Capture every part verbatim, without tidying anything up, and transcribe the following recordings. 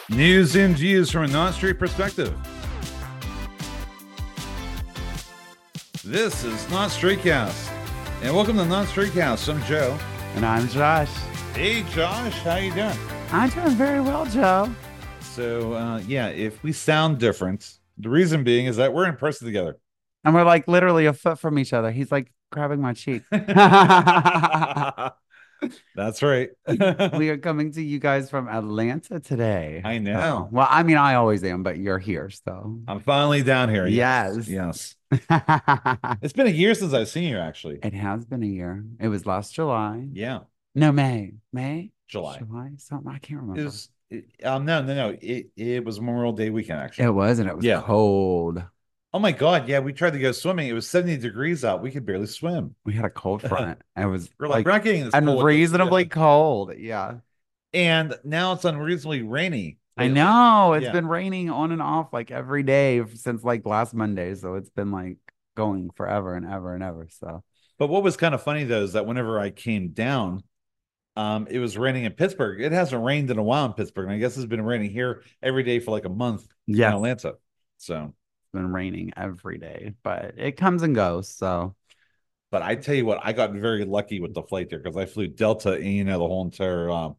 News and views from a non-street perspective. This is Not Street Cast, and welcome to Not Street Cast. I'm Joe, and I'm Josh. Hey, Josh, how you doing? I'm doing very well, Joe. So, uh, yeah, if we sound different, the reason being is that we're in person together, and we're like literally a foot from each other. He's like grabbing my cheek. That's right. We are coming to you guys from Atlanta today. I know. Oh, well, I mean, I always am, but you're here, so I'm finally down here. Yes. Yes. yes. It's been a year since I've seen you, actually. It has been a year. It was last July. Yeah. No, May. May? July. July? Something. I can't remember. It was, it, um, no, no, no. It, it was Memorial Day weekend, actually. It was, and it was yeah. cold. Oh my God. Yeah. We tried to go swimming. It was seventy degrees out. We could barely swim. We had a cold front. It was we're like, like we're not getting this unreasonably cold. cold. Yeah. And now it's unreasonably rainy. Lately. I know. It's yeah. been raining on and off like every day since like last Monday. So it's been like going forever and ever and ever. So, but what was kind of funny though is that whenever I came down, um, it was raining in Pittsburgh. It hasn't rained in a while in Pittsburgh. And I guess it's been raining here every day for like a month yeah. in Atlanta. So been raining every day, but it comes and goes. So, but I tell you what, I got very lucky with the flight there because I flew Delta and you know the whole entire um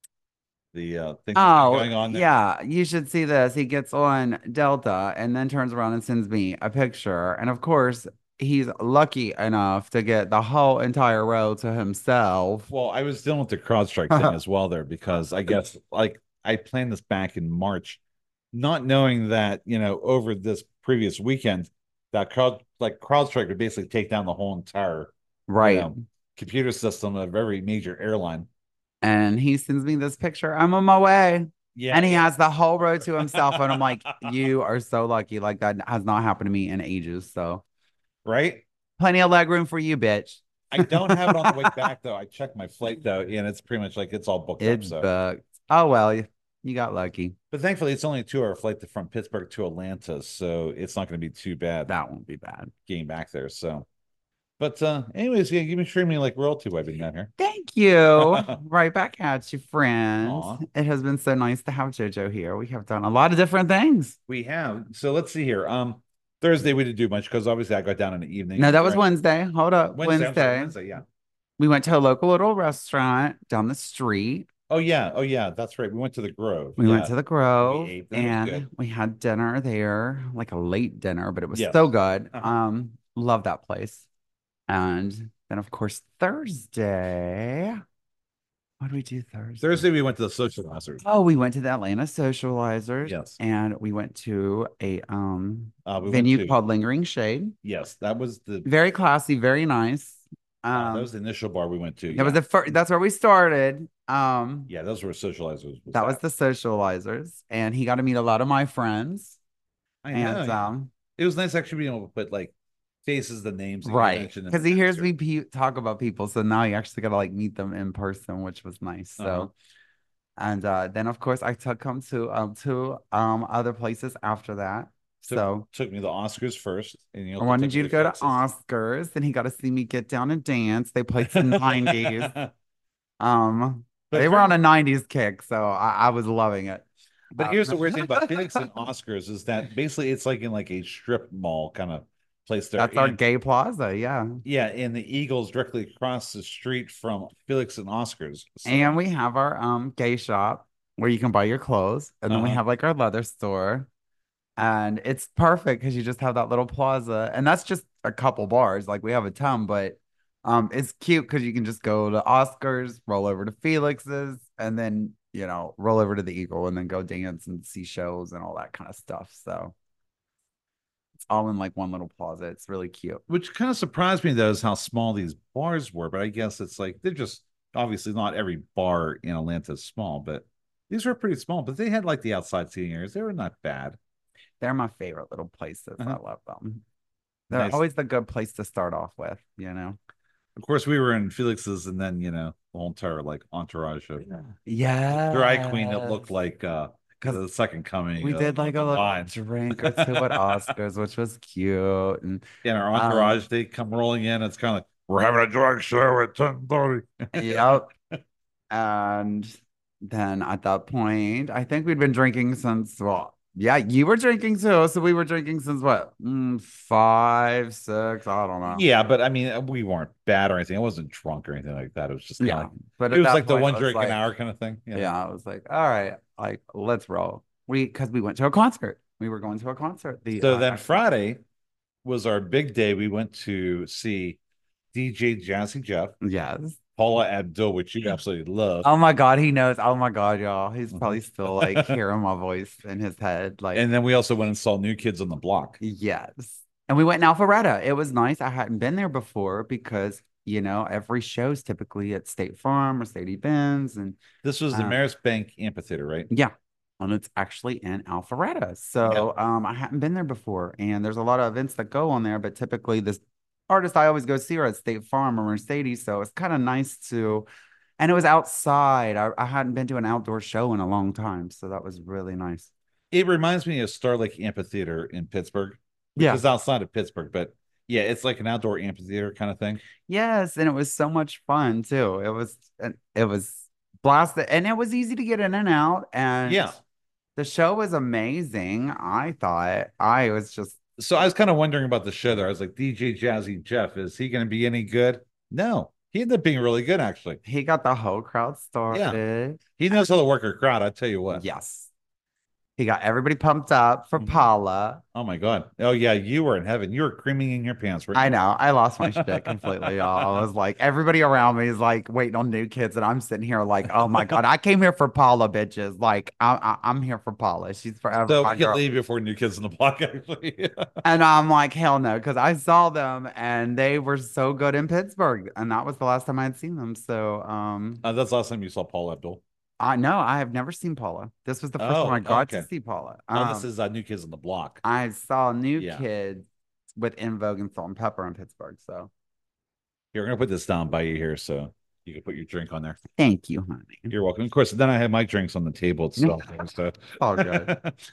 the uh thing oh, going on there. Yeah, you should see this. He gets on Delta and then turns around and sends me a picture. And of course, he's lucky enough to get the whole entire row to himself. Well, I was dealing with the CrowdStrike thing as well there because I guess like I planned this back in March, not knowing that, you know, over this previous weekend, that crowd like CrowdStrike would basically take down the whole entire right you know, computer system of every major airline. And he sends me this picture. I'm on my way. Yeah. And he has the whole road to himself. And I'm like, you are so lucky. Like that has not happened to me in ages. So right. Plenty of leg room for you, bitch. I don't have it on the way back though. I checked my flight though, and it's pretty much like it's all booked it's up. So booked. Oh well, you, you got lucky. But thankfully, it's only a two-hour flight from Pittsburgh to Atlanta, so it's not going to be too bad. That won't be bad getting back there. So, but uh, anyways, yeah, you've been treating me like royalty while I've been down here. Thank you. Right back at you, friends. Aww. It has been so nice to have JoJo here. We have done a lot of different things. We have. So let's see here. Um, Thursday we didn't do much because obviously I got down in the evening. No, that was right? Wednesday. Hold up, Wednesday. Wednesday. Wednesday, yeah. We went to a local little restaurant down the street. Oh yeah, oh yeah, that's right. We went to the Grove. We yeah. went to the Grove we and we had dinner there, like a late dinner, but it was yes. so good. Uh-huh. Um, love that place. And then of course Thursday. What did we do Thursday? Thursday we went to the Socializers. Oh, we went to the Atlanta Socializers. Yes. And we went to a um uh, we venue to, called Lingering Shade. Yes, that was the very classy, very nice. Um, uh, that was the initial bar we went to. That yeah. was the first. That's where we started. Um, yeah, those were Socializers. Was that, that was the Socializers, and he got to meet a lot of my friends. I know. And, yeah. um, it was nice actually being able to put like faces, the names, right? Because he hears me pe- talk about people, so now he actually got to like meet them in person, which was nice. So, uh-huh. and uh, then of course I took him to um to um other places after that. Took, so took me to the Oscars first. And you know, I wanted you to go fixes. to Oscars, and he got to see me get down and dance. They played some nineties. Um, but they were on a nineties kick, so I, I was loving it. But um, here's the weird thing about Phoenix and Oscars is that basically it's like in like a strip mall kind of place there. That's and, our gay plaza, yeah. Yeah, and the Eagles directly across the street from Felix and Oscars. So. And we have our um gay shop where you can buy your clothes, and then uh-huh. we have like our leather store. And it's perfect because you just have that little plaza. And that's just a couple bars. Like we have a ton, but um, it's cute because you can just go to Oscars, roll over to Felix's, and then, you know, roll over to the Eagle and then go dance and see shows and all that kind of stuff. So it's all in like one little plaza. It's really cute. Which kind of surprised me, though, is how small these bars were. But I guess it's like they're just obviously not every bar in Atlanta is small, but these were pretty small. But they had like the outside seating areas. They were not bad. They're my favorite little places. Uh-huh. I love them. They're nice. always the good place to start off with, you know. Of course, we were in Felix's, and then you know the whole entire like entourage of yeah drag queen that looked like uh the second coming. We uh, did like a little drink or two at Oscars, which was cute. And in our entourage, um, they come rolling in. It's kind of like we're having a drag show at ten thirty. Yep. And then at that point, I think we'd been drinking since, well, yeah, you were drinking too. So we were drinking since what? Mm, five, six, I don't know. Yeah, but I mean, we weren't bad or anything. I wasn't drunk or anything like that. It was just kind of Yeah. like But it at was that like the point, one I was drink an like, hour kind of thing. Yeah. yeah, I was like, all right, like, let's roll. We, because we went to a concert. We were going to a concert. The, So uh, then actually, Friday was our big day. We went to see D J Jazzy Jeff, yes. Paula Abdul, which you absolutely love. Oh my God, he knows. Oh my God, y'all. He's Mhm. probably still like hearing my voice in his head. Like, And then we also went and saw New Kids on the Block. yes. And we went in Alpharetta. It was nice. I hadn't been there before because, you know, every show's typically at State Farm or State Benz. And This was the uh, Maris Bank Amphitheater, right? yeah. And it's actually in Alpharetta. Yeah. So um, I hadn't been there before. And there's a lot of events that go on there, but typically this artist I always go see are at State Farm or Mercedes. So it's kind of nice to, and it was outside. I, I hadn't been to an outdoor show in a long time. So that was really nice. It reminds me of Star Lake Amphitheater in Pittsburgh, which Yeah. is outside of Pittsburgh, but yeah, it's like an outdoor amphitheater kind of thing. Yes, and it was so much fun too. It was it was blasted and it was easy to get in and out and Yeah. the show was amazing. I thought I was just So I was kind of wondering about the show there. I was like, D J Jazzy Jeff, is he going to be any good? No, he ended up being really good, actually. he got the whole crowd Yeah. started. He knows how to work a crowd. I tell you what. Yes. He got everybody pumped up for Mhm. Paula. Oh my God. Oh yeah, you were in heaven. You were creaming in your pants, weren't I you? know. I lost my shit completely, y'all. I was like, everybody around me is like waiting on New Kids, and I'm sitting here like, oh my God, I came here for Paula, bitches. Like, I, I, I'm here for Paula. She's forever So my we could girl. leave before New Kids on the Block, actually. And I'm like, hell no, because I saw them and they were so good in Pittsburgh. And that was the last time I had seen them. So um Uh, that's the last time you saw Paul Abdul. I know I have never seen Paula. This was the first time I Oh, got to okay. see Paula. Oh, this Um is uh, New Kids on the Block. I saw New Yeah. Kids with In Vogue and Salt and Pepper in Pittsburgh. So Here, I'm gonna put this down by you here so you can put your drink on there. thank you, honey. You're welcome. Of course, then I have my drinks on the table itself. So All good.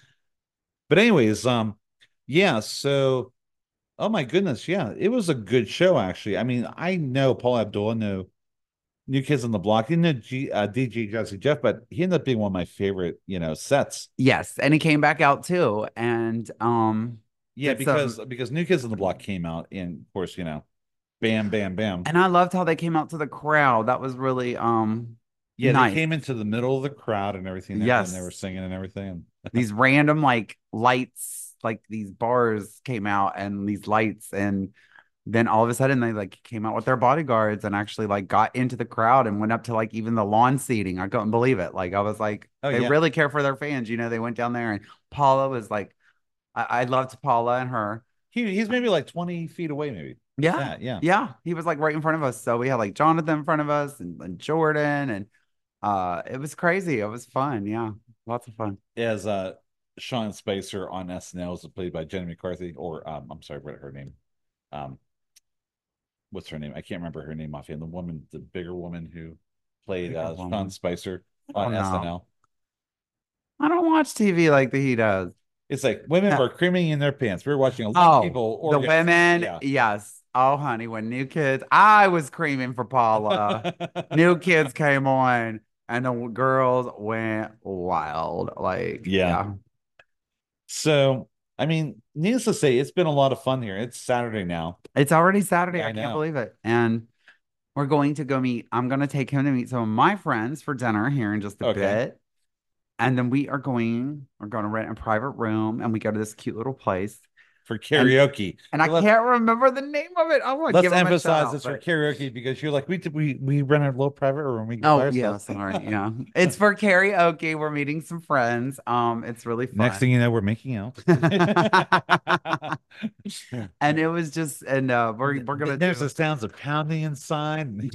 but anyways, um, yeah, so oh my goodness, yeah, it was a good show actually. I mean, I know Paul Abdul, I know New Kids on the Block, didn't know G, uh, D J Jazzy Jeff, but he ended up being one of my favorite, you know, sets. Yes, and he came back out too. And um Yeah, did some because because New Kids on the Block came out, and of course, you know, bam, bam, bam. and I loved how they came out to the crowd. That was really um Yeah, they nice. came into the middle of the crowd and everything there, and they were Yes. singing and everything. These random like lights, like these bars came out and these lights, and then all of a sudden they like came out with their bodyguards and actually like got into the crowd and went up to like even the lawn seating. I couldn't believe it. Like I was like, Oh they yeah, really care for their fans. You know, they went down there and Paula was like, I, I loved Paula and her. he he's maybe like twenty feet away, maybe. If Yeah. that, yeah. Yeah. He was like right in front of us. So we had like Jonathan in front of us and, and Jordan and uh it was crazy. It was fun. Yeah. Lots of fun. As uh Sean Spicer on S N L is played by Jenny McCarthy, or um, I'm sorry, what her name? Um, what's her name? I can't remember her name offhand. The woman, the bigger woman who played Bigger uh Sean woman. Spicer I on don't know. S N L. I don't watch T V like the he does. It's like women Uh, were creaming in their pants. We were watching a lot of Oh, people the orgasm. women, Yeah. yes. Oh, honey, when New Kids, I was creaming for Paula. New Kids came on, and the girls went wild. Like, Yeah. yeah, So, I mean, needless to say, it's been a lot of fun here. It's Saturday now. it's already Saturday. Yeah, I I can't know. believe it. And we're going to go meet. I'm going to take him to meet some of my friends for dinner here in just a Okay. bit. And then we are going, we're going to rent a private room, and we go to this cute little place. For karaoke. And I Let's, can't remember the name of it. I want to let's give him a emphasize shout out, it's for but- karaoke because you're like, we we we rent a little private room. We go by Oh, yeah, ourselves. sorry. Yeah. It's for karaoke. We're meeting some friends. Um, it's really fun. Next thing you know, we're making out. And it was just, and uh, we're we're gonna There's do the sounds of pounding inside.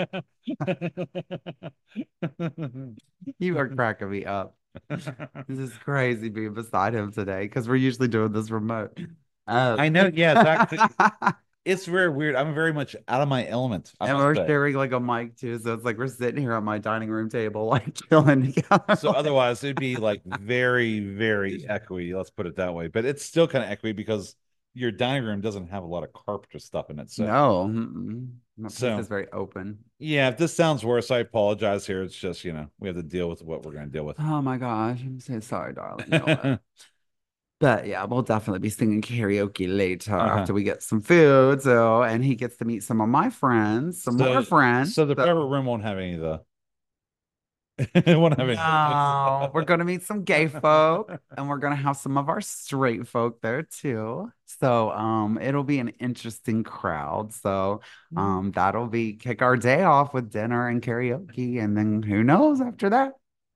you are cracking me up. This is crazy being beside him today because we're usually doing this remote. Uh, I know, yeah, it's actually it's very weird. I'm very much out of my element. I and must we're say. sharing like a mic too, so it's like we're sitting here at my dining room table, like chilling together. So otherwise, it'd be like very, very echoey. Let's put it that way. But it's still kind of echoey because your dining room doesn't have a lot of carpet or stuff in it. So No, mm-mm. My place So is very open. yeah, if this sounds worse, I apologize here. It's just, you know, we have to deal with what we're going to deal with. Oh my gosh, I'm so sorry, darling. You know what? But yeah, we'll definitely be singing karaoke later Uh-huh. after we get some food. So, and he gets to meet some of my friends, some more So, friends. so the So, private room won't have any of the, it won't have any of no, we're gonna meet some gay folk, and we're gonna have some of our straight folk there too. So, um, it'll be an interesting crowd. So, this. um, that'll be kick our day off with dinner and karaoke, and then who knows after that.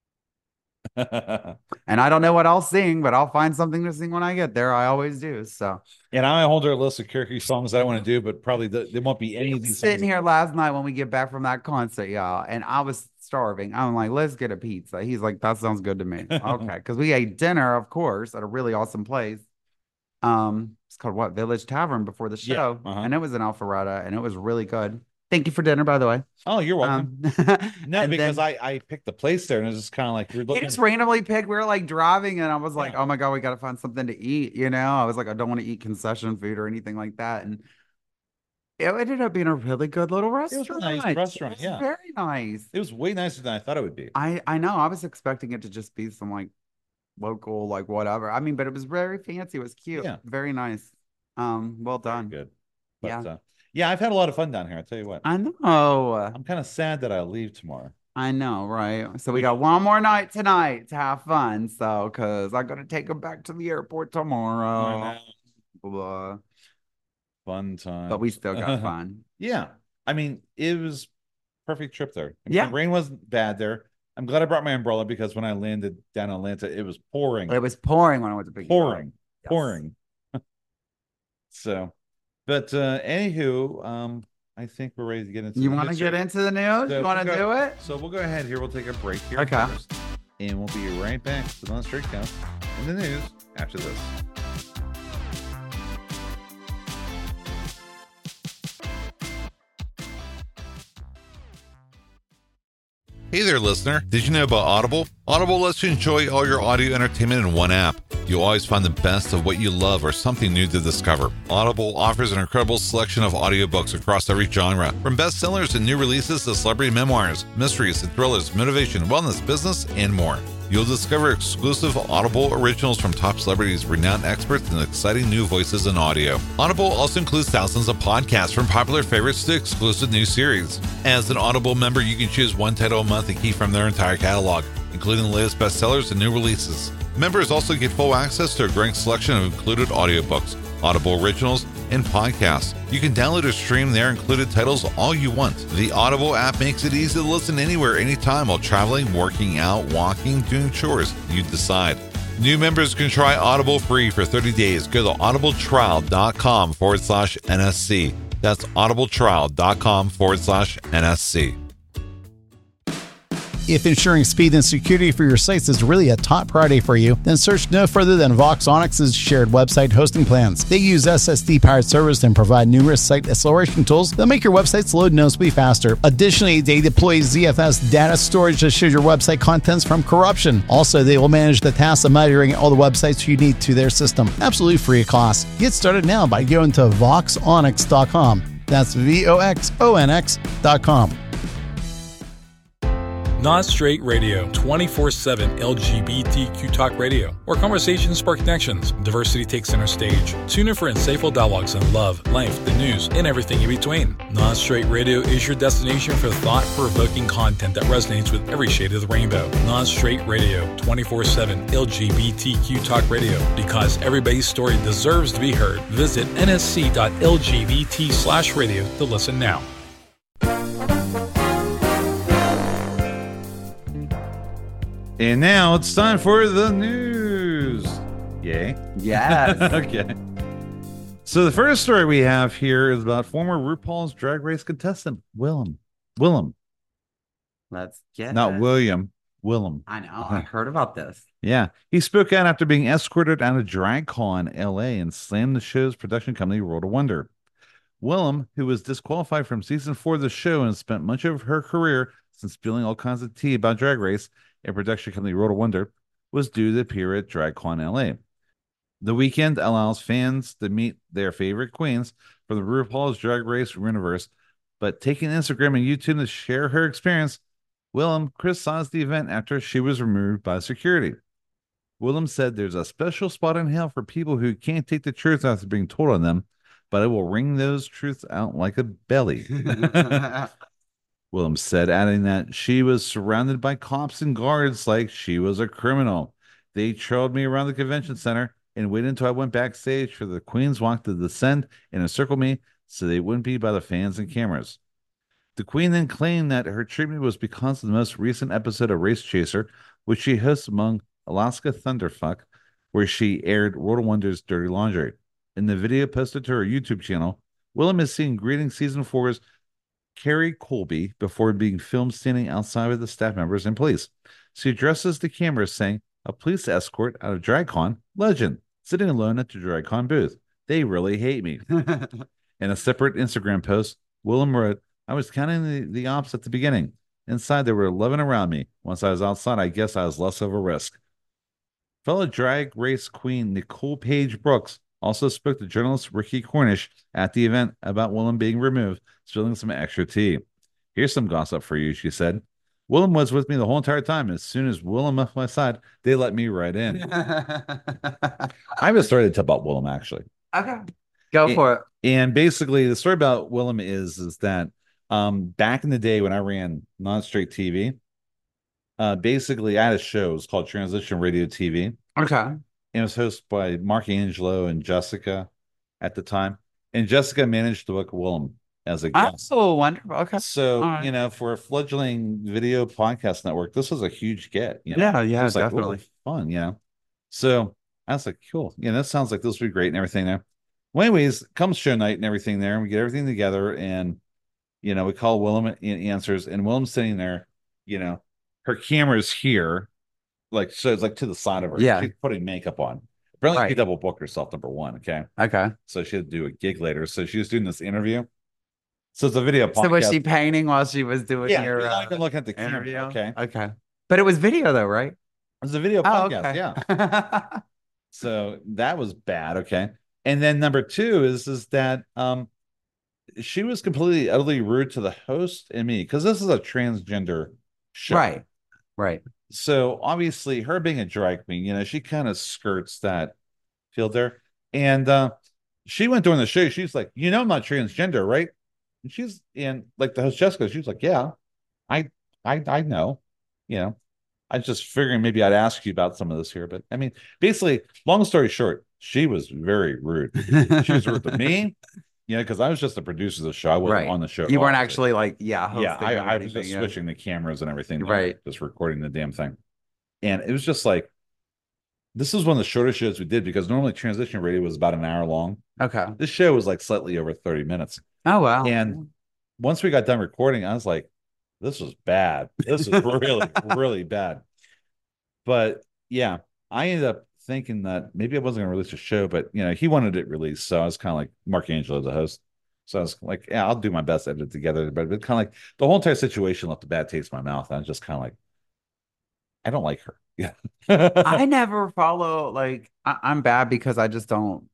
And I don't know what I'll sing, but I'll find something to sing when I get there. I always do. So, And I hold her a list of karaoke songs I want to do, but probably the, there won't be any of these sitting songs. here last night when we get back from that concert, y'all, and I was starving. I'm like, let's get a pizza. He's like, that sounds good to me. Okay, because we ate dinner, of course, at a really awesome place. Um, it's called what? Village Tavern before the Yeah, show, uh-huh. and it was in Alpharetta, and it was really good. Thank you for dinner, by the way. Oh, you're welcome. Um, No, and because then I I picked the place there, and it's just kind of like you're he looking. just randomly picked. We were like driving, and I was like, Yeah. "Oh my god, we got to find something to eat." You know, I was like, "I don't want to eat concession food or anything like that." And it ended up being a really good little It was a restaurant. nice restaurant, It was yeah. very nice. It was way nicer than I thought it would be. I I know. I was expecting it to just be some like local, like whatever. I mean, but it was very fancy. It was cute. Yeah. Very nice. Um, well Very done. good. But Yeah. uh, yeah, I've had a lot of fun down here. I tell you what, I know. I'm kind of sad that I leave tomorrow. I know, right? So we got one more night tonight to have fun. So, because I gotta take him back to the airport tomorrow. I know. Blah. Fun time. But we still got fun. Yeah. I mean, it was perfect trip there. I mean, Yeah. the rain wasn't bad there. I'm glad I brought my umbrella because when I landed down in Atlanta, it was pouring. It was pouring when I went to pick you up. pouring, Yes. pouring. So, but uh anywho, um, I think we're ready to get into You the want to news get here. into the news? So You want to we'll go- do it? So we'll go ahead here. We'll take a break here Okay. first, and we'll be right back with On the Straight Count in the news after this. Hey there, listener. Did you know about Audible? Audible lets you enjoy all your audio entertainment in one app. You'll always find the best of what you love or something new to discover. Audible offers an incredible selection of audiobooks across every genre, from bestsellers and new releases to celebrity memoirs, mysteries and thrillers, motivation, wellness, business, and more. You'll discover exclusive Audible originals from top celebrities, renowned experts, and exciting new voices in audio. Audible also includes thousands of podcasts from popular favorites to exclusive new series. As an Audible member, you can choose one title a month and keep from their entire catalog, including the latest bestsellers and new releases. Members also get full access to a growing selection of included audiobooks, Audible originals, and podcasts. You can download or stream their included titles all you want. The Audible app makes it easy to listen anywhere, anytime while traveling, working out, walking, doing chores. You decide. New members can try Audible free for thirty days. Go to audibletrial.com forward slash NSC. That's audibletrial.com forward slash NSC. If ensuring speed and security for your sites is really a top priority for you, then search no further than Voxonix's shared website hosting plans. They use S S D-powered servers and provide numerous site acceleration tools that make your websites load noticeably faster. Additionally, they deploy Z F S data storage to shield your website contents from corruption. Also, they will manage the task of migrating all the websites you need to their system, absolutely free of cost. Get started now by going to voxonix dot com. That's V O X O N X dot com. Not Straight Radio, twenty-four seven L G B T Q Talk Radio, where conversations spark connections, diversity takes center stage. Tune in for insightful dialogues on love, life, the news, and everything in between. Not Straight Radio is your destination for thought-provoking content that resonates with every shade of the rainbow. Not Straight Radio, twenty-four seven L G B T Q Talk Radio, because everybody's story deserves to be heard. Visit nsc.lgbt slash radio to listen now. And now it's time for the news. Yay. Yes. Okay. So the first story we have here is about former RuPaul's Drag Race contestant, Willem. Willem. Let's get Not it. William. Willem. I know. I heard about this. Yeah. He spoke out after being escorted out of DragCon L A and slammed the show's production company, World of Wonder. Willem, who was disqualified from season four of the show and spent much of her career since spilling all kinds of tea about Drag Race and production company World of Wonder, was due to appear at DragCon L A. The weekend allows fans to meet their favorite queens from the RuPaul's Drag Race universe But taking Instagram and YouTube to share her experience, Willem criticized the event after she was removed by security. Willem said there's a special spot in hell for people who can't take the truth after being told on them, but I will wring those truths out like a belly. Willem said, adding that she was surrounded by cops and guards like she was a criminal. They trailed me around the convention center and waited until I went backstage for the Queen's Walk to descend and encircle me so they wouldn't be by the fans and cameras. The Queen then claimed that her treatment was because of the most recent episode of Race Chaser, which she hosts among Alaska Thunderfuck, where she aired World of Wonder's Dirty Laundry. In the video posted to her YouTube channel, Willem is seen greeting season four's Carrie Colby before being filmed standing outside with the staff members and police. She addresses the camera saying, a police escort out of DragCon legend, sitting alone at the DragCon booth. They really hate me. In a separate Instagram post, Willem wrote, I was counting the, the ops at the beginning. Inside, there were eleven around me. Once I was outside, I guess I was less of a risk. Fellow drag race queen Nicole Page Brooks also spoke to journalist Ricky Cornish at the event about Willem being removed, spilling some extra tea. Here's some gossip for you, she said. Willem was with me the whole entire time. As soon as Willem left my side, they let me right in. I have a story to tell about Willem, actually. Okay. Go and, for it. And basically, the story about Willem is, is that um, back in the day when I ran non-straight T V, uh, basically, I had a show. It was called Transition Radio T V. Okay. And it was hosted by Mark Angelo and Jessica at the time. And Jessica managed to book Willem as a guest. Oh, wonderful. Okay. So, right. you know, for a fledgling video podcast network, this was a huge get. You know? Yeah, yeah, it was definitely. Like, oh, fun, you know. So I was like, cool. Yeah, that sounds like this would be great and everything there. Well, anyways, comes show night and everything there, and we get everything together, and you know, we call Willem and answers, and Willem's sitting there, you know, her camera's here, like so it's like to the side of her. Yeah. She's putting makeup on. Apparently right. she double booked herself, number one. Okay. Okay. So she had to do a gig later. So she was doing this interview. So it's a video podcast. So was she painting while she was doing yeah, your uh, even looking at the interview? camera. Okay. Okay. But it was video though, right? It was a video oh, podcast. Okay. Yeah. So that was bad. Okay. And then number two is, is that um she was completely utterly rude to the host and me, because this is a transgender show. Right. Right. So obviously her being a drag queen, you know, she kind of skirts that field there. And uh she went during the show, she's like, you know, I'm not transgender, right? And she's in like the host Jessica, she was like, yeah, I I I know, you know. I was just figuring maybe I'd ask you about some of this here. But I mean, basically, long story short, she was very rude. She was rude to me, you know, because I was just the producer of the show. I wasn't right. on the show. You weren't actually like, yeah, yeah. I, I was just yeah. switching the cameras and everything, right? Just recording the damn thing, and it was just like, this is one of the shortest shows we did, because normally Transition Radio was about an hour long. Okay, this show was like slightly over thirty minutes. Oh wow! And once we got done recording, I was like, this was bad. This is really, really bad. But yeah, I ended up thinking that maybe I wasn't going to release a show, but you know, he wanted it released. So I was kind of like Mark Angelo, the host. So I was like, yeah, I'll do my best to edit it together. But it kind of like the whole entire situation left a bad taste in my mouth. I was just kind of like, I don't like her. Yeah. I never follow, like, I- I'm bad because I just don't.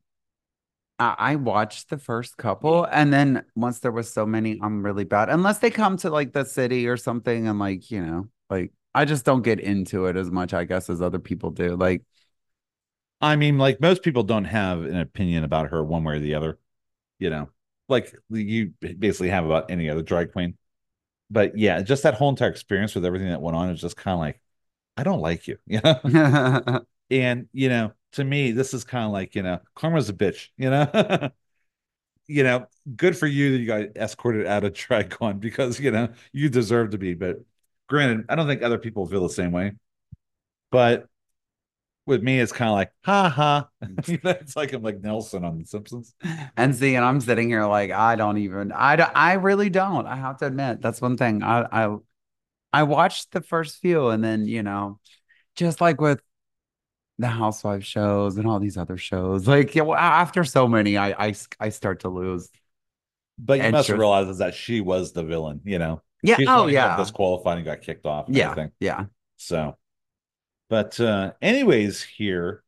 I watched the first couple, and then once there was so many, I'm really bad. Unless they come to like the city or something, and like, you know, like I just don't get into it as much, I guess, as other people do. Like, I mean, like most people don't have an opinion about her one way or the other, you know, like you basically have about any other drag queen. But yeah, just that whole entire experience with everything that went on is just kind of like, I don't like you, you know. And you know, to me, this is kind of like, you know, karma's a bitch, you know. You know, good for you that you got escorted out of DragCon, because you know you deserve to be. But granted, I don't think other people feel the same way. But with me, it's kind of like, ha ha. It's like I'm like Nelson on The Simpsons. And see, and I'm sitting here like, I don't even, I don't, I really don't. I have to admit, that's one thing. I I I watched the first few, and then, you know, just like with the Housewives shows and all these other shows, like, yeah, well, after so many, I I, I start to lose. But you must realize is that she was the villain, you know. Yeah. She's oh yeah. Disqualified and got kicked off. And yeah. everything. Yeah. So, but uh, anyways, here,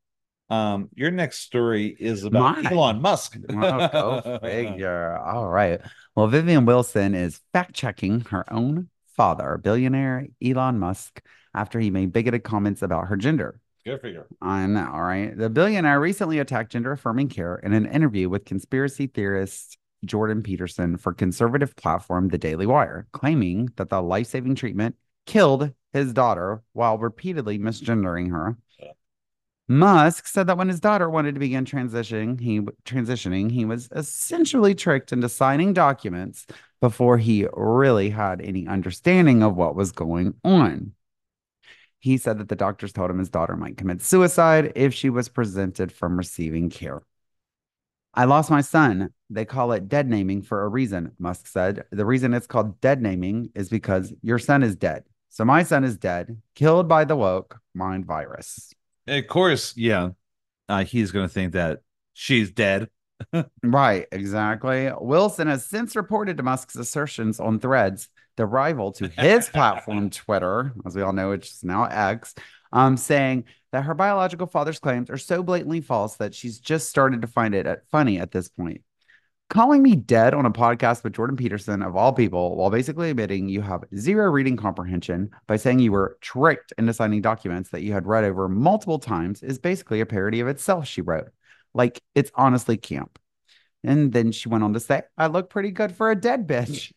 Um, your next story is about Mine. Elon Musk. Oh, go figure. All right. Well, Vivian Wilson is fact checking her own father, billionaire Elon Musk, after he made bigoted comments about her gender. Go figure. I know, all right. The billionaire recently attacked gender affirming care in an interview with conspiracy theorist Jordan Peterson for conservative platform The Daily Wire, claiming that the life saving treatment killed his daughter while repeatedly misgendering her. Musk said that when his daughter wanted to begin transitioning, he transitioning, he was essentially tricked into signing documents before he really had any understanding of what was going on. He said that the doctors told him his daughter might commit suicide if she was prevented from receiving care. I lost my son. They call it dead naming for a reason, Musk said. The reason it's called dead naming is because your son is dead. So my son is dead, killed by the woke mind virus. Of course, yeah. Uh, he's going to think that she's dead. Right, exactly. Wilson has since reported to Musk's assertions on Threads, the rival to his platform, Twitter, as we all know, which is now X, um, saying that her biological father's claims are so blatantly false that she's just started to find it at, funny at this point. Calling me dead on a podcast with Jordan Peterson, of all people, while basically admitting you have zero reading comprehension by saying you were tricked into signing documents that you had read over multiple times is basically a parody of itself, she wrote. Like, it's honestly camp. And then she went on to say, I look pretty good for a dead bitch.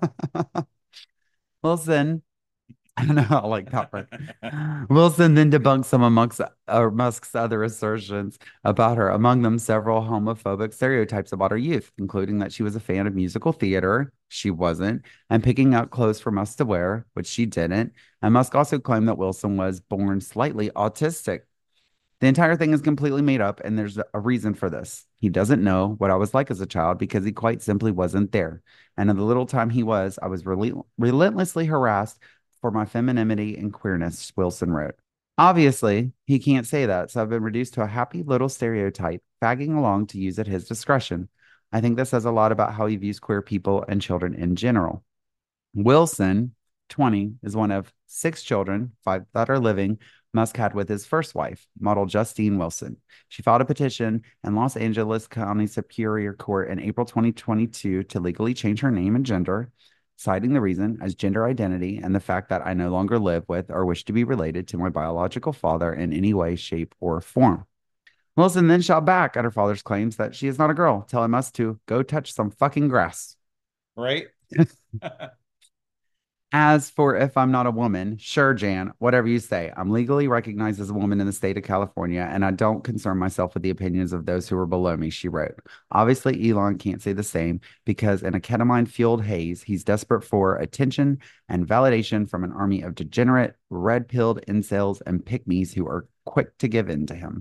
Wilson, I don't know, I like that part. Wilson then debunked some amongst uh, Musk's other assertions about her, among them several homophobic stereotypes about her youth, including that she was a fan of musical theater, she wasn't, and picking out clothes for Musk to wear, which she didn't. And Musk also claimed that Wilson was born slightly autistic. The entire thing is completely made up, and there's a reason for this. He doesn't know what I was like as a child because he quite simply wasn't there. And in the little time he was, I was rel- relentlessly harassed for my femininity and queerness, Wilson wrote. Obviously, he can't say that, so I've been reduced to a happy little stereotype, fagging along to use at his discretion. I think this says a lot about how he views queer people and children in general. Wilson, twenty, is one of six children, five that are living, Musk had with his first wife, model Justine Wilson. She filed a petition in Los Angeles County Superior Court in April twenty twenty-two to legally change her name and gender, citing the reason as gender identity and the fact that I no longer live with or wish to be related to my biological father in any way, shape, or form. Wilson then shot back at her father's claims that she is not a girl, telling Musk to go touch some fucking grass. Right? As for if I'm not a woman, sure, Jan, whatever you say. I'm legally recognized as a woman in the state of California, and I don't concern myself with the opinions of those who are below me, she wrote. Obviously, Elon can't say the same because in a ketamine-fueled haze, he's desperate for attention and validation from an army of degenerate, red-pilled incels and pygmies who are quick to give in to him.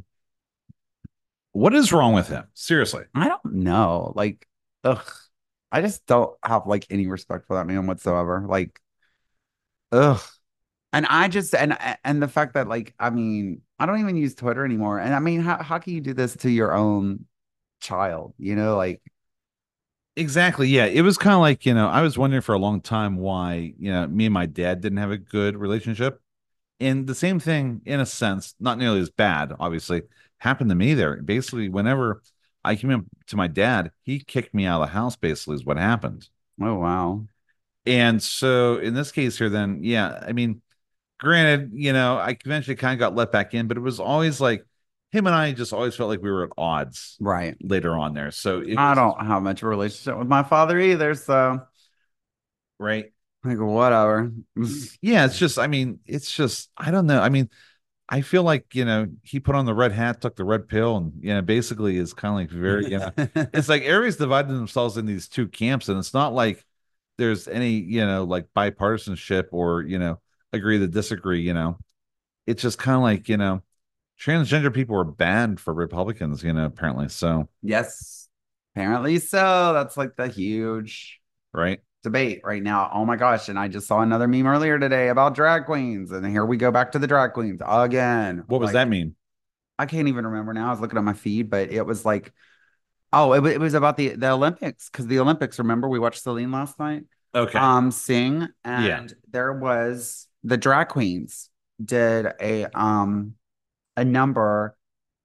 What is wrong with him? Seriously. I don't know. Like, ugh. I just don't have, like, any respect for that man whatsoever. Like, ugh. And I just and and the fact that like I mean I don't even use Twitter anymore. And I mean how how can you do this to your own child? You know, like Exactly. Yeah. It was kind of like, you know, I was wondering for a long time why, you know, me and my dad didn't have a good relationship. And the same thing, in a sense, not nearly as bad, obviously, happened to me there. Basically, whenever I came in to my dad, he kicked me out of the house, basically, is what happened. oh wow. And so in this case here, then, yeah, I mean, granted, you know, I eventually kind of got let back in, but it was always like him and I just always felt like we were at odds Right. later on there. So it I was, don't have much of a relationship with my father either, so right. like whatever. Yeah, it's just, I mean, it's just, I don't know. I mean, I feel like, you know, he put on the red hat, took the red pill, and, you know, basically is kind of like very, you know, it's like everybody's divided themselves in these two camps, and it's not like there's any, you know, like bipartisanship or, you know, agree to disagree, you know. It's just kind of like, you know, transgender people are banned for Republicans, you know, apparently. So, Yes. Apparently so. That's like the huge right. debate right now. Oh my gosh. And I just saw another meme earlier today about drag queens. And here we go back to the drag queens again. What does Like, that mean? I can't even remember now. I was looking at my feed, but it was like, oh, it, wa- it was about the, the Olympics. Because the Olympics, remember, we watched Celine last night Okay. um sing. Yeah. And there was the drag queens did a um a number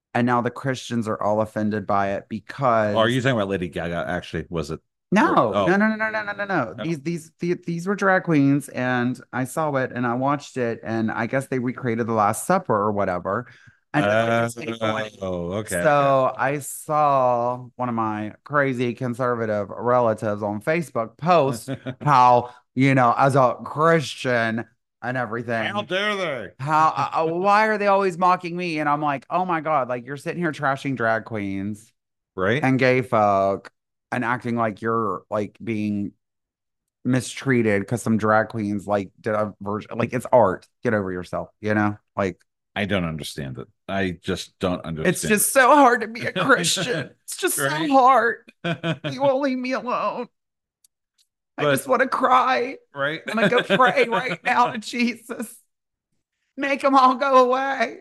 and now the Christians are all offended by it because. Oh, are you talking about Lady Gaga? Actually, was it? No, Oh. no, no, no, no, no, no, no, no. No. These, these, these, these were drag queens, and I saw it, and I watched it, and I guess they recreated the Last Supper or whatever. And Uh, it's really funny. oh, okay. So I saw one of my crazy conservative relatives on Facebook post how, you know, as a Christian and everything, How dare they? how, uh, why are they always mocking me? And I'm like, oh my God, like you're sitting here trashing drag queens Right? and gay folk and acting like you're like being mistreated because some drag queens like did a version, like it's art. Get over yourself, you know? Like, I don't understand it. I just don't understand. it's just so hard to be a Christian. It's just Right? so hard. it. You won't leave me alone. I But- just want to cry. Right? I'm gonna go pray right now to Jesus. Make them all go away.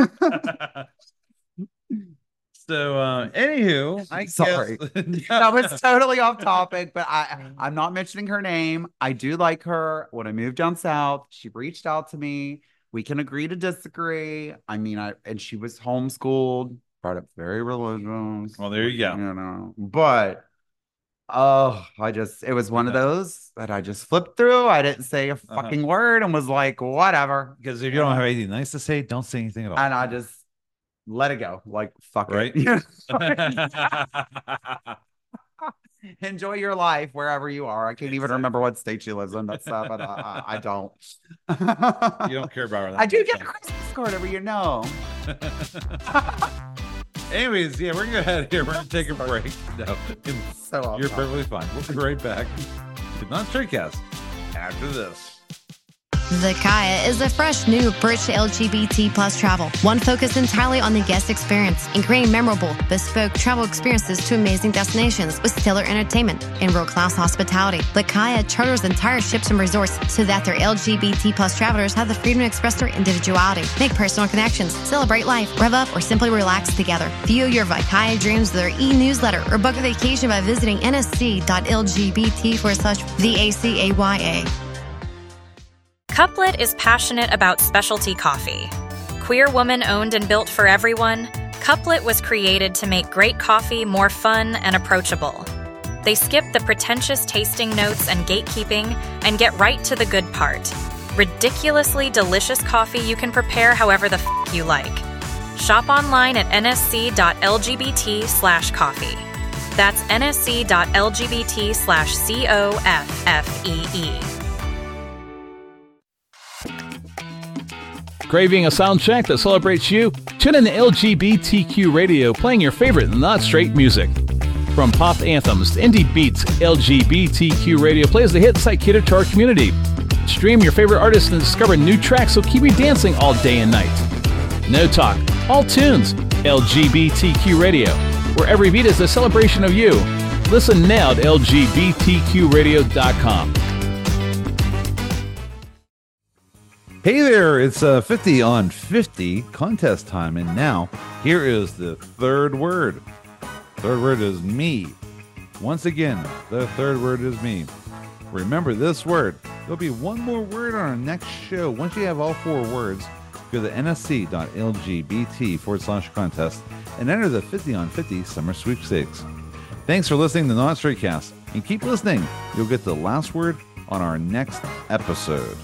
So, uh, anywho, I Sorry. guess That was totally off topic, but I I'm not mentioning her name. I do like her. When I moved down south, she reached out to me. We can agree to disagree. I mean, I and she was homeschooled, brought up very religious. Well, there you go. You know, but oh, I just it was one of those that I just flipped through. I didn't say a Uh-huh. fucking word and was like, whatever. Because if you don't have anything nice to say, don't say anything at all. And I just let it go. Like, fuck Right? it. You know? Enjoy your life wherever you are. I can't even remember what state she lives in. That's sad, but I, I, I don't. You don't care about her. I do get a Christmas card every year. No. Anyways, yeah, we're gonna go ahead here. We're gonna take a break. No, So off you're topic. perfectly fine. We'll be right back. The Non-Straightcast after this. The Kaya is a fresh new British L G B T plus travel, one focused entirely on the guest experience and creating memorable, bespoke travel experiences to amazing destinations with stellar entertainment and world-class hospitality. The Kaya charters entire ships and resorts so that their L G B T plus travelers have the freedom to express their individuality, make personal connections, celebrate life, rev up, or simply relax together. View your Vakaya dreams with their e-newsletter or book a vacation by visiting nsc.lgbt forward slash V A C A Y A. Couplet is passionate about specialty coffee. Queer woman owned and built for everyone, Couplet was created to make great coffee more fun and approachable. They skip the pretentious tasting notes and gatekeeping and get right to the good part. Ridiculously delicious coffee you can prepare however the f you like. Shop online at nsc.lgbt slash coffee. That's nsc.lgbt slash C O F F E E. Craving a sound check that celebrates you? Tune in to L G B T Q Radio, playing your favorite not straight music. From pop anthems to indie beats, L G B T Q Radio plays the hits that cater to our community. Stream your favorite artists and discover new tracks that'll keep you dancing all day and night. No talk, all tunes. L G B T Q Radio, where every beat is a celebration of you. Listen now at L G B T Q radio dot com. Hey there, it's uh, fifty on fifty contest time, and now here is the third word. Third word is me. Once again, the third word is me. Remember this word. There'll be one more word on our next show. Once you have all four words, go to nsc.lgbt forward slash contest and enter the fifty on fifty summer sweepstakes. Thanks for listening to Non Straight Cast, and keep listening. You'll get the last word on our next episode.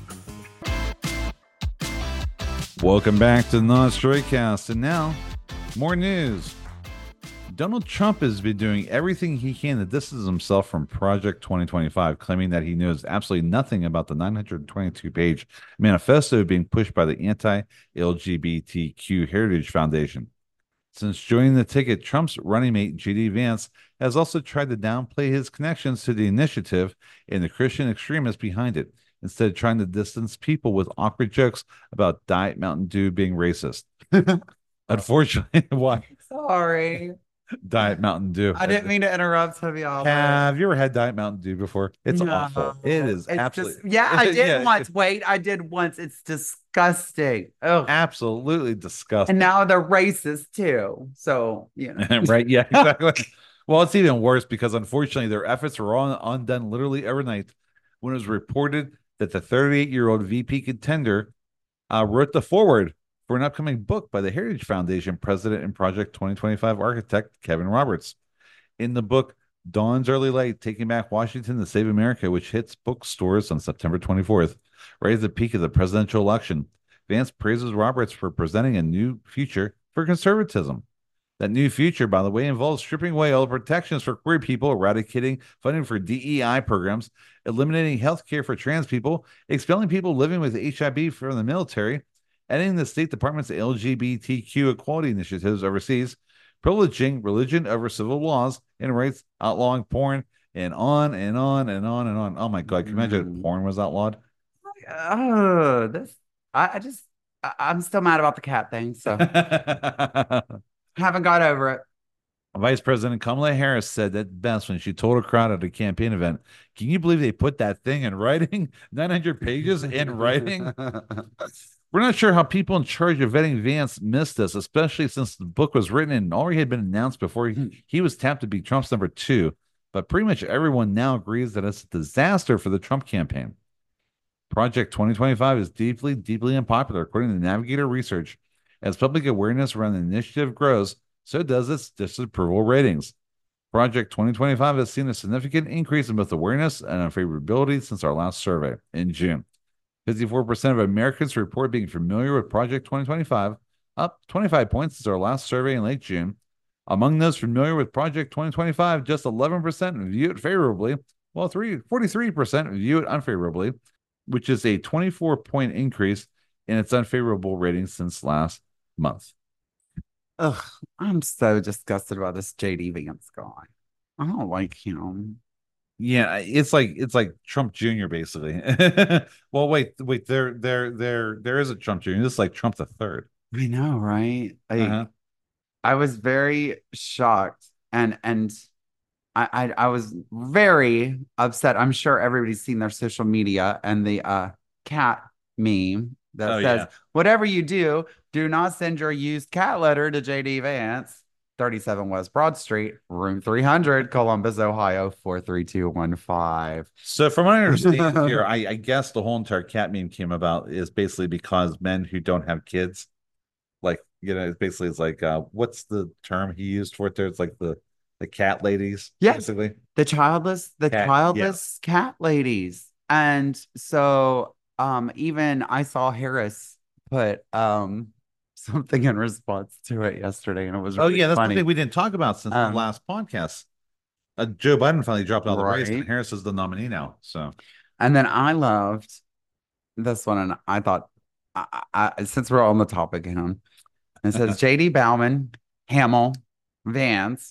Welcome back to the Non-Straight Cast, and now, more news. Donald Trump has been doing everything he can to distance himself from Project twenty twenty-five, claiming that he knows absolutely nothing about the nine hundred twenty-two page manifesto being pushed by the anti-L G B T Q Heritage Foundation. Since joining the ticket, Trump's running mate, J D Vance, has also tried to downplay his connections to the initiative and the Christian extremists behind it, instead of trying to distance people with awkward jokes about Diet Mountain Dew being racist. Unfortunately, why? Sorry. Diet Mountain Dew. I didn't mean to interrupt, to be honest. Have you ever had Diet Mountain Dew before? It's No. awful. It is It's absolutely. just- yeah, I did Yeah. once. Wait, I did once. It's disgusting. Oh, Absolutely disgusting. and now they're racist too. So, you know. Right? Yeah, exactly. Well, it's even worse because unfortunately their efforts were all undone literally overnight when it was reported that the thirty-eight-year-old V P contender uh, wrote the foreword for an upcoming book by the Heritage Foundation president and Project twenty twenty-five architect Kevin Roberts. In the book, Dawn's Early Light, Taking Back Washington to Save America, which hits bookstores on September twenty-fourth, right at the peak of the presidential election, Vance praises Roberts for presenting a new future for conservatism. That new future, by the way, involves stripping away all the protections for queer people, eradicating funding for D E I programs, eliminating health care for trans people, expelling people living with H I V from the military, ending the State Department's L G B T Q equality initiatives overseas, privileging religion over civil laws and rights, outlawing porn, and on and on and on and on. Oh my God, can you imagine if porn was outlawed? Oh, this, I, I just, I, I'm still mad about the cat thing, so haven't got over it. Vice President Kamala Harris said that best when she told a crowd at a campaign event, "Can you believe they put that thing in writing? nine hundred pages in writing?" We're not sure how people in charge of vetting Vance missed this, especially since the book was written and already had been announced before he, he was tapped to be Trump's number two. But pretty much everyone now agrees that it's a disaster for the Trump campaign. Project twenty twenty-five is deeply, deeply unpopular, according to Navigator Research. As public awareness around the initiative grows, so does its disapproval ratings. Project twenty twenty-five has seen a significant increase in both awareness and unfavorability since our last survey in June. fifty-four percent of Americans report being familiar with Project twenty twenty-five, up twenty-five points since our last survey in late June. Among those familiar with Project twenty twenty-five, just eleven percent view it favorably, while forty-three percent view it unfavorably, which is a twenty-four point increase in its unfavorable rating since last month. Ugh, I'm so disgusted about this J D Vance guy. I don't like him. Yeah, it's like it's like Trump Junior basically. Well, wait, wait, there, there, there, there is a Trump Junior This is like Trump the third. I know, right? I, uh-huh. I was very shocked, and and I, I I was very upset. I'm sure everybody's seen their social media and the uh cat meme that Oh, says, yeah. "Whatever you do, do not send your used cat litter to J D Vance, thirty-seven West Broad Street, room three hundred, Columbus, Ohio, four three two one five." So from what I understand here, I, I guess the whole entire cat meme came about is basically because men who don't have kids, like, you know, it's basically it's like uh what's the term he used for it there? It's like the the cat ladies, Yes. basically. The childless, the Cat, childless cat ladies. And so um even I saw Harris put um something in response to it yesterday, and it was Oh really yeah, that's funny. the thing we didn't talk about since Um, the last podcast. Uh, Joe Biden finally dropped out of the race, Right. and Harris is the nominee now. So And then I loved this one, and I thought, I, I, since we're on the topic, him, it says J D Bauman, Hamill, Vance,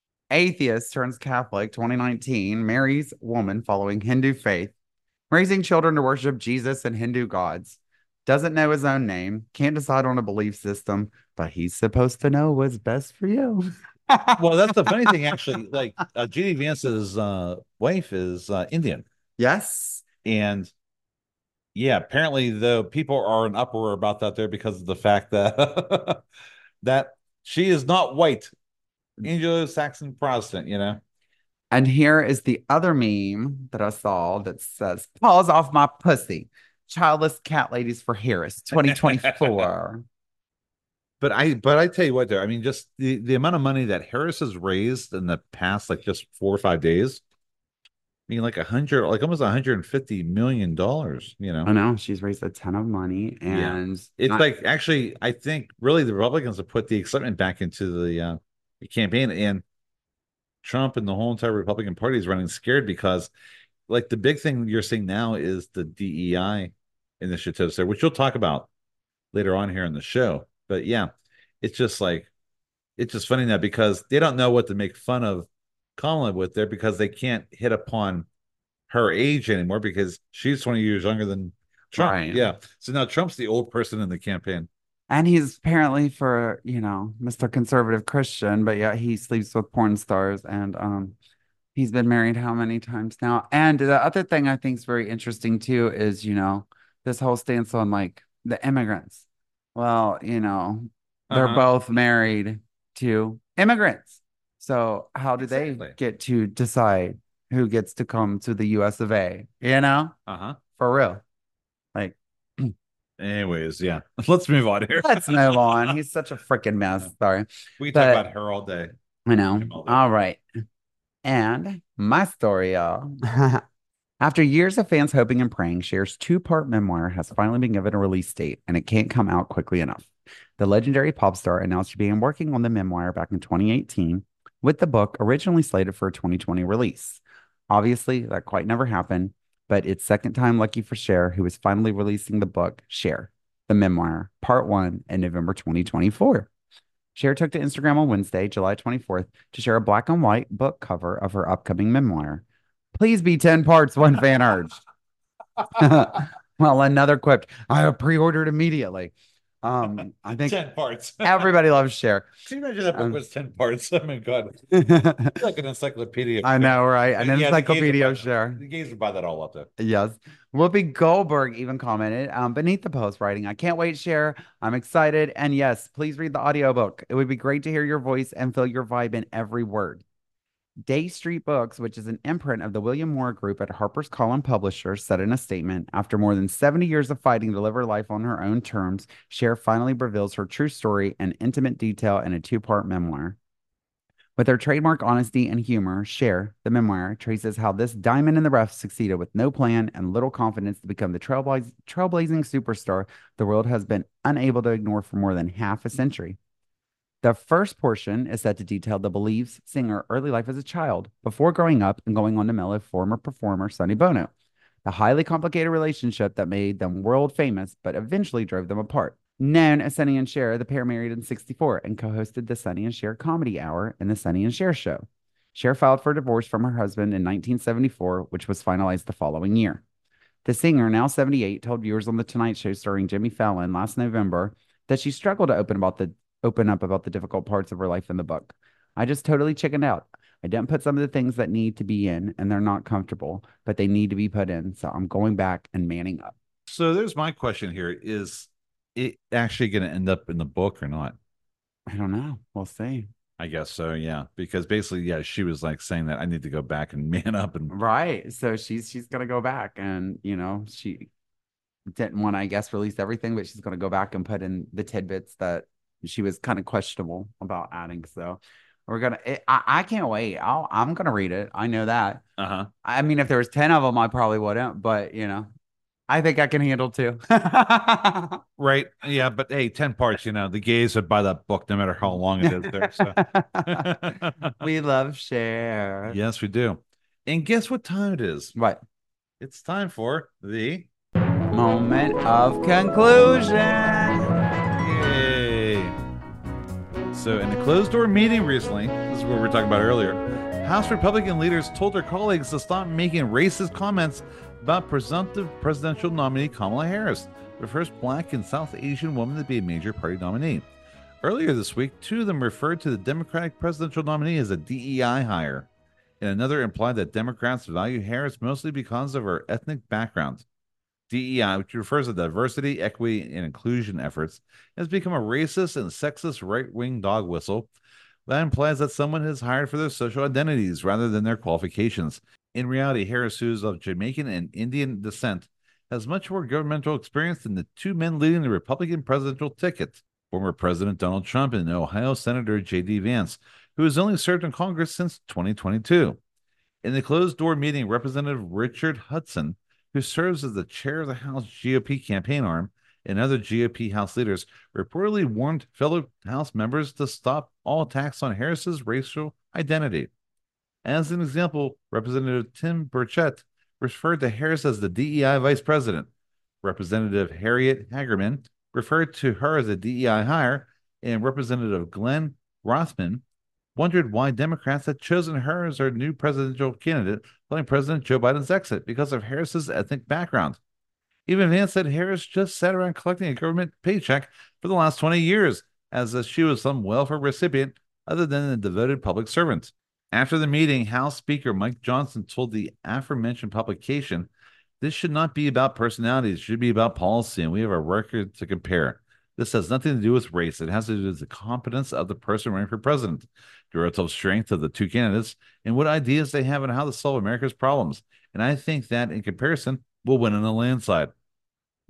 atheist turns Catholic, twenty nineteen, marries woman following Hindu faith, raising children to worship Jesus and Hindu gods, doesn't know his own name, can't decide on a belief system, but he's supposed to know what's best for you. well, that's the funny thing, actually. Like uh, J D Vance's uh, wife is uh, Indian, Yes. and yeah, apparently the people are in uproar about that there because of the fact that that she is not white, Anglo-Saxon Protestant. You know. And here is the other meme that I saw that says, "Paws off my pussy. Childless cat ladies for Harris, twenty twenty-four." But I, but I tell you what, there. I mean, just the the amount of money that Harris has raised in the past, like just four or five days. I mean, like a hundred, like almost one hundred fifty million dollars. You know, I know she's raised a ton of money, Yeah. and it's not- like actually, I think really the Republicans have put the excitement back into the uh, the campaign, and Trump and the whole entire Republican Party is running scared because, like, the big thing you're seeing now is the D E I initiatives there, which you'll talk about later on here in the show. But yeah, it's just like it's just funny now because they don't know what to make fun of Kamala with there because they can't hit upon her age anymore because she's twenty years younger than Trump. Right. Yeah. So now Trump's the old person in the campaign. and he's apparently for, you know, Mister Conservative Christian, but yeah, he sleeps with porn stars, and um he's been married how many times now? And the other thing I think is very interesting too is, you know, this whole stance on like the immigrants. Well, you know, they're Uh-huh. both married to immigrants. So how do they Exactly. get to decide who gets to come to the U S of A? You know, Uh-huh. for real. Like, Anyways, yeah. Let's move on here. Let's move on. He's such a freaking mess. Sorry. We can But- talk about her all day. I know. Him all day. All right. And my story, y'all. After years of fans hoping and praying, Cher's two-part memoir has finally been given a release date, and it can't come out quickly enough. The legendary pop star announced she began working on the memoir back in twenty eighteen, with the book originally slated for a twenty twenty release. Obviously, that quite never happened, but it's second time lucky for Cher, who is finally releasing the book, Cher, the memoir, part one, in November twenty twenty-four. Cher took to Instagram on Wednesday, July twenty-fourth, to share a black and white book cover of her upcoming memoir. Please be ten parts, one fan urged. Well, another quip. I have pre-ordered immediately. Um, I think ten parts. everybody loves Cher. Can you imagine that book Um, was ten parts? Oh my god. I It's like an encyclopedia. know, right? An Yeah, the encyclopedia gays of would buy- Cher. The gays would buy that all up there. Yes. Whoopi Goldberg even commented um, beneath the post, writing, I can't wait, Cher. I'm excited. And yes, please read the audiobook. It would be great to hear your voice and feel your vibe in every word. Day Street Books, which is an imprint of the William Moore Group at Harper's Collins Publishers, said in a statement, after more than seventy years of fighting to live her life on her own terms, Cher finally reveals her true story in intimate detail in a two-part memoir. With her trademark honesty and humor, Cher, the memoir, traces how this diamond in the rough succeeded with no plan and little confidence to become the trailblaze, trailblazing superstar the world has been unable to ignore for more than half a century. The first portion is set to detail the Believes singer early life as a child, before growing up and going on to mellow former performer Sonny Bono, the highly complicated relationship that made them world famous but eventually drove them apart. Known as Sonny and Cher, the pair married in sixty-four and co-hosted the Sonny and Cher Comedy Hour and the Sonny and Cher Show. Cher filed for divorce from her husband in nineteen seventy-four, which was finalized the following year. The singer, now seventy-eight, told viewers on The Tonight Show starring Jimmy Fallon last November that she struggled to open about the open up about the difficult parts of her life in the book. I just totally chickened out. I didn't put some of the things that need to be in, and they're not comfortable, but they need to be put in. So I'm going back and manning up. So there's my question here. Is it actually going to end up in the book or not? I don't know. We'll see. I guess so, yeah. Because basically, yeah, she was like saying that I need to go back and man up and Right. So she's she's gonna go back, and you know, she didn't want to, I guess, release everything, but she's gonna go back and put in the tidbits that she was kind of questionable about adding. So we're gonna it, I, I can't wait. I'll I'm gonna read it. I know that. uh-huh. I mean, if there was ten of them, I probably wouldn't, but you know, I think I can handle two. Right. Yeah, but hey, ten parts, you know, the gays would buy that book no matter how long it is there. So We love Cher. yes, we do. And guess what time it is? What? It's time for the Moment of conclusion. Yay. So in a closed door meeting recently, this is what we were talking about earlier, House Republican leaders told their colleagues to stop making racist comments about presumptive presidential nominee Kamala Harris, the first black and South Asian woman to be a major party nominee. Earlier this week, two of them referred to the Democratic presidential nominee as a D E I hire, and another implied that Democrats value Harris mostly because of her ethnic background. D E I, which refers to diversity, equity, and inclusion efforts, has become a racist and sexist right-wing dog whistle that implies that someone is hired for their social identities rather than their qualifications. In reality, Harris, who is of Jamaican and Indian descent, has much more governmental experience than the two men leading the Republican presidential ticket, former President Donald Trump and Ohio Senator J D Vance, who has only served in Congress since twenty twenty-two. In the closed-door meeting, Representative Richard Hudson, who serves as the chair of the House G O P campaign arm, and other G O P House leaders reportedly warned fellow House members to stop all attacks on Harris's racial identity. As an example, Representative Tim Burchett referred to Harris as the D E I vice president. Representative Harriet Hagerman referred to her as a D E I hire, and Representative Glenn Rothman wondered why Democrats had chosen her as their new presidential candidate following President Joe Biden's exit because of Harris's ethnic background. Even Vance said Harris just sat around collecting a government paycheck for the last twenty years, as if she was some welfare recipient other than a devoted public servant. After the meeting, House Speaker Mike Johnson told the aforementioned publication, "This should not be about personalities, it should be about policy, and we have a record to compare. This has nothing to do with race. It has to do with the competence of the person running for president, the relative strength of the two candidates, and what ideas they have on how to solve America's problems. And I think that, in comparison, we'll win in a landslide."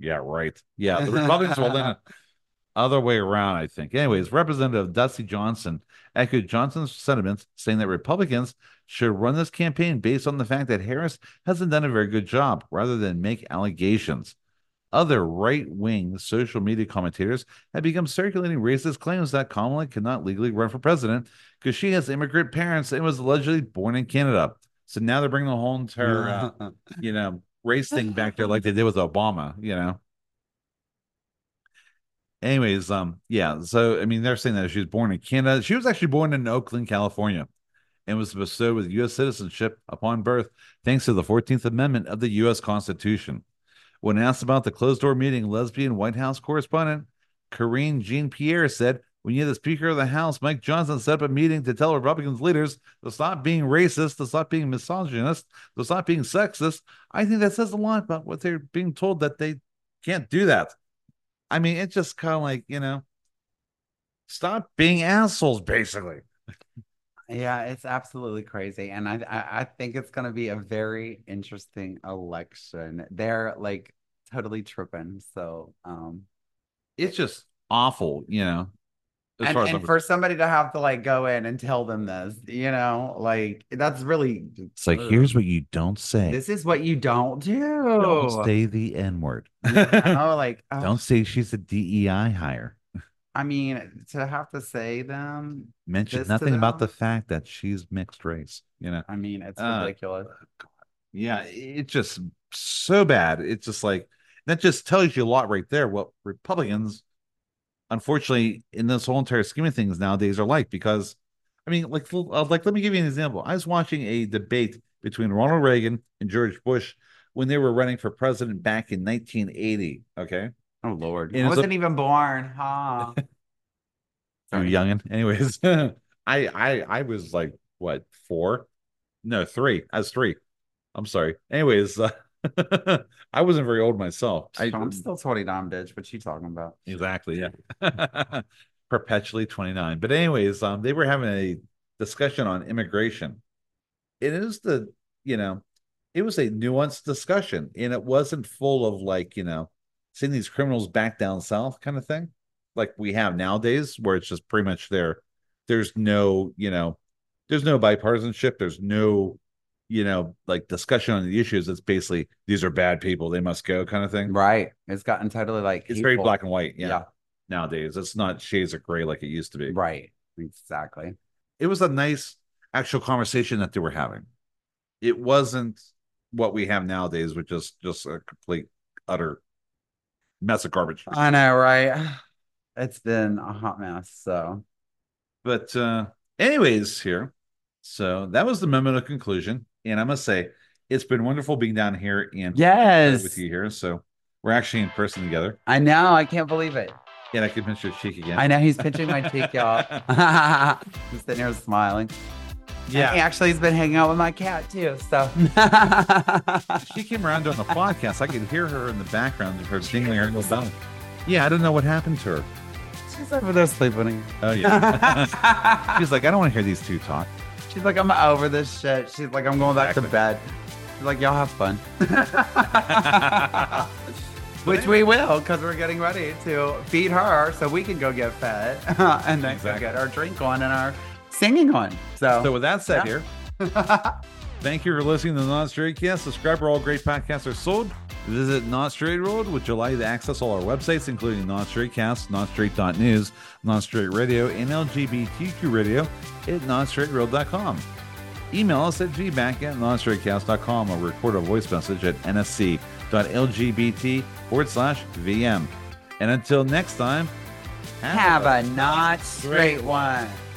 Yeah, right. Yeah, the Republicans will then other way around, I think. Anyways, Representative Dusty Johnson echoed Johnson's sentiments, saying that Republicans should run this campaign based on the fact that Harris hasn't done a very good job, rather than make allegations. Other right-wing social media commentators have begun circulating racist claims that Kamala cannot legally run for president because she has immigrant parents and was allegedly born in Canada. So now they're bringing the whole entire, uh, you know, race thing back there like they did with Obama, you know. Anyways, um, yeah, so, I mean, they're saying that she was born in Canada. She was actually born in Oakland, California, and was bestowed with U S citizenship upon birth, thanks to the fourteenth Amendment of the U S Constitution. When asked about the closed-door meeting, lesbian White House correspondent Karine Jean-Pierre said, when you have the Speaker of the House, Mike Johnson, set up a meeting to tell Republicans leaders to stop being racist, to stop being misogynist, to stop being sexist, I think that says a lot about what they're being told, that they can't do that. I mean, it's just kind of like, you know, stop being assholes, basically. Yeah, it's absolutely crazy. And I, I, I think it's going to be a very interesting election. They're like totally tripping. So, um, it's just awful, you know. As and far as and for somebody to have to like go in and tell them this, you know, like that's really, it's like, here's what you don't say. this is what you don't do. Don't say the N-word. Oh, like, oh, Don't say she's a D E I hire. I mean, to have to say them, Mention this to nothing about the them? fact that she's mixed race, you know. I mean, it's Uh, ridiculous. Yeah, it's just so bad. It's just like, that just tells you a lot right there what Republicans, unfortunately, in this whole entire scheme of things nowadays are like. Because, I mean, like, uh, like let me give you an example. I was watching a debate between Ronald Reagan and George Bush when they were running for president back in nineteen eighty. Okay. Oh Lord, And I it's a- wasn't even born, huh? You Sorry. youngin. Anyways, I, I, I was like, what, four? No, three. I was three. I'm sorry. Anyways, uh, I wasn't very old myself. I, I'm still twenty-nine, bitch. What you talking about? Exactly, yeah. Perpetually twenty-nine. But anyways, um, they were having a discussion on immigration. It is the, you know, it was a nuanced discussion, and it wasn't full of like, you know, seeing these criminals back down south kind of thing, like we have nowadays, where it's just pretty much there. There's no, you know, there's no bipartisanship. There's no, you know, like discussion on the issues. It's basically, these are bad people, they must go kind of thing. Right. It's gotten totally like It's very hateful. black and white. Yeah. Yeah. Nowadays, it's not shades of gray like it used to be. Right. Exactly. It was a nice actual conversation that they were having. It wasn't what we have nowadays, which is just a complete, utter mess of garbage. I know, right? It's been a hot mess. So, But uh anyways, here. So that was the moment of conclusion. And I must say, it's been wonderful being down here and yes, with you here. So we're actually in person together. I know. I can't believe it. And I can pinch your cheek again. I know he's pinching my cheek, y'all. He's sitting here smiling. Yeah. And actually, he's been hanging out with my cat too. So She came around during the podcast. I could hear her in the background of her singing her little bell. Yeah, I don't know what happened to her. she's over there sleeping. Oh yeah. She's like, I don't want to hear these two talk. She's like, I'm over this shit. She's like, I'm going back to bed. She's like, y'all have fun. Which we will, because we're getting ready to feed her so we can go get fed and then Exactly. go get our drink on and our singing on. So, So with that said, Yeah. here, thank you for listening to the Non Straight Cast. Subscribe where all great podcasts are sold. Visit Non Straight Road, which will allow you to access all our websites, including Non Straight Cast, non straight dot news, Non Straight Radio, and L G B T Q Radio at non straight road dot com. Email us at feedback at non straight cast dot com or record a voice message at nsc dot l g b t forward slash v m. And until next time, have a not straight one.